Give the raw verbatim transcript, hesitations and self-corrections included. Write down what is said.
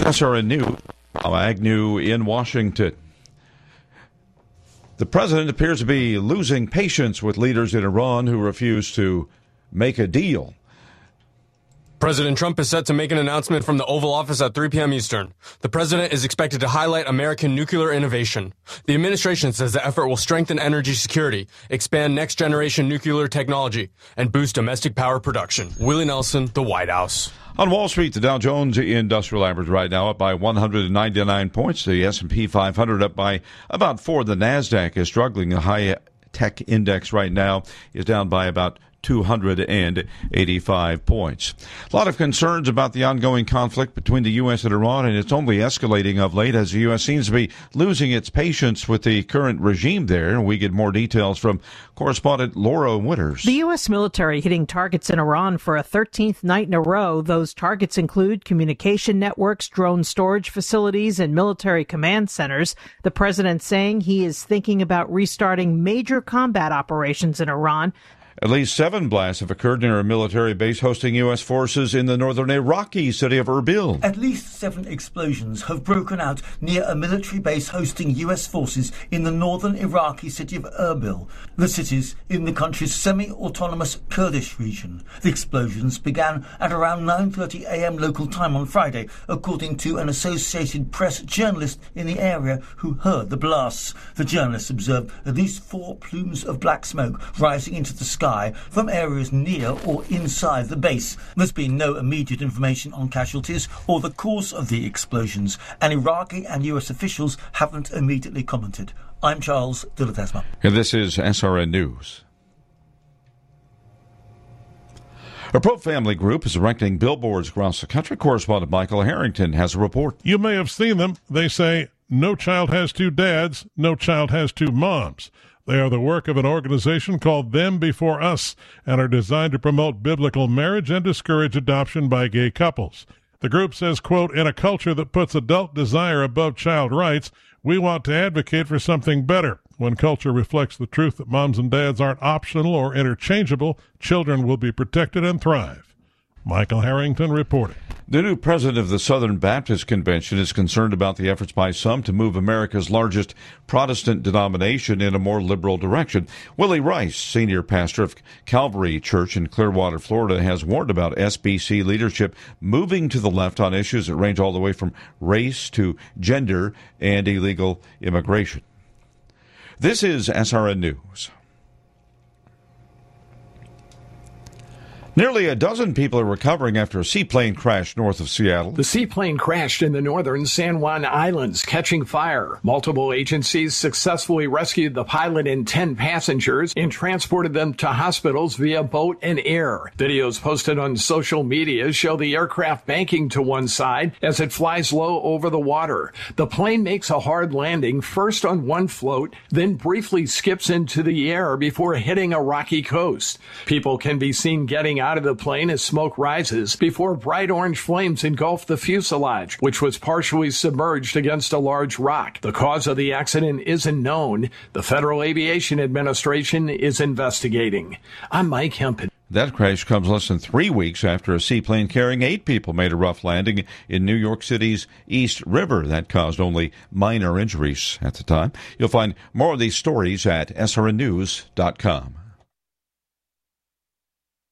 S R N News, Agnew in Washington. The president appears to be losing patience with leaders in Iran who refuse to make a deal. President Trump is set to make an announcement from the Oval Office at three p.m. Eastern. The president is expected to highlight American nuclear innovation. The administration says the effort will strengthen energy security, expand next-generation nuclear technology, and boost domestic power production. Willie Nelson, the White House. On Wall Street, the Dow Jones Industrial Average right now up by one hundred ninety-nine points. The S and P five hundred up by about four. The NASDAQ is struggling. The high-tech index right now is down by about two hundred eighty-five points. A lot of concerns about the ongoing conflict between the U S and Iran, and it's only escalating of late as the U S seems to be losing its patience with the current regime there. We get more details from correspondent Laura Winters. The U S military hitting targets in Iran for a thirteenth night in a row. Those targets include communication networks, drone storage facilities, and military command centers. The president saying he is thinking about restarting major combat operations in Iran. At least seven blasts have occurred near a military base hosting U S forces in the northern Iraqi city of Erbil. At least seven explosions have broken out near a military base hosting U S forces in the northern Iraqi city of Erbil. The city's in the country's semi-autonomous Kurdish region. The explosions began at around nine thirty a.m. local time on Friday, according to an Associated Press journalist in the area who heard the blasts. The journalist observed at least four plumes of black smoke rising into the sky from areas near or inside the base. There's been no immediate information on casualties or the cause of the explosions, and Iraqi and U S officials haven't immediately commented. I'm Charles de la Tesma. And this is S R N News. A pro-family group is erecting billboards across the country. Correspondent Michael Harrington has a report. You may have seen them. They say, "No child has two dads, no child has two moms." They are the work of an organization called Them Before Us and are designed to promote biblical marriage and discourage adoption by gay couples. The group says, quote, "In a culture that puts adult desire above child rights, we want to advocate for something better. When culture reflects the truth that moms and dads aren't optional or interchangeable, children will be protected and thrive." Michael Harrington reporting. The new president of the Southern Baptist Convention is concerned about the efforts by some to move America's largest Protestant denomination in a more liberal direction. Willie Rice, senior pastor of Calvary Church in Clearwater, Florida, has warned about S B C leadership moving to the left on issues that range all the way from race to gender and illegal immigration. This is S R N News. Nearly a dozen people are recovering after a seaplane crashed north of Seattle. The seaplane crashed in the northern San Juan Islands, catching fire. Multiple agencies successfully rescued the pilot and ten passengers and transported them to hospitals via boat and air. Videos posted on social media show the aircraft banking to one side as it flies low over the water. The plane makes a hard landing, first on one float, then briefly skips into the air before hitting a rocky coast. People can be seen getting out of the plane as smoke rises before bright orange flames engulf the fuselage, which was partially submerged against a large rock. The cause of the accident isn't known. The Federal Aviation Administration is investigating. I'm Mike Hempen. That crash comes less than three weeks after a seaplane carrying eight people made a rough landing in New York City's East River. That caused only minor injuries at the time. You'll find more of these stories at S R N news dot com.